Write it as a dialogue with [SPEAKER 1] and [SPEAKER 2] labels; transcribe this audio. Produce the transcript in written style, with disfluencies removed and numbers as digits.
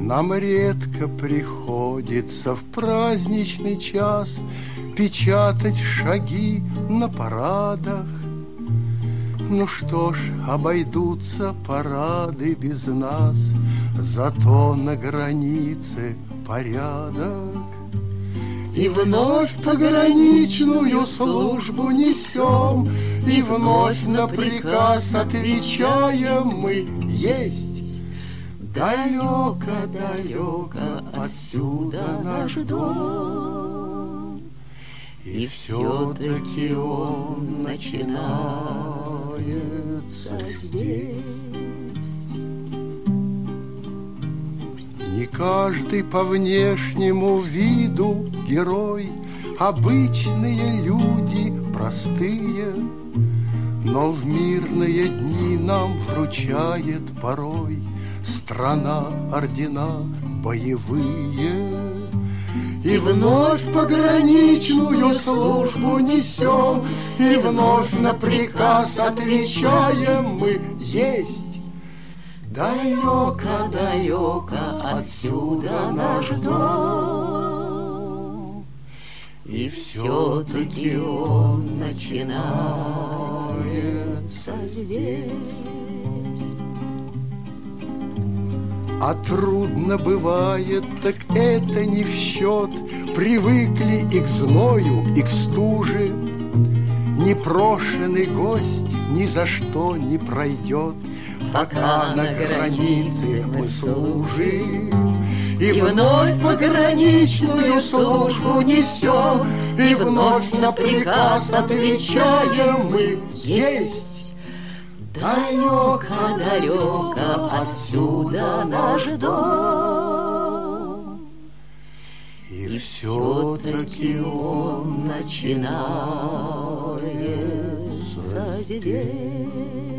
[SPEAKER 1] Нам редко приходится в праздничный час печатать шаги на парадах. Ну что ж, обойдутся парады без нас, зато на границе порядок. И вновь пограничную службу несем, и вновь на приказ отвечаем мы: есть. Далеко-далеко отсюда наш дом, и все-таки он начинается здесь. Не каждый по внешнему виду герой, обычные люди простые, но в мирные дни нам вручает порой страна ордена боевые. И вновь пограничную службу несем, и вновь на приказ отвечаем мы: есть. Далеко-далеко отсюда наш дом, и все-таки он начинается здесь. А трудно бывает, так это не в счет. Привыкли и к зною, и к стуже. Непрошенный гость ни за что не пройдет, пока на границе мы служим. И вновь пограничную службу несем, и вновь на приказ отвечаем мы: есть. Далеко-далеко отсюда наш дом, и все-таки он начинается здесь.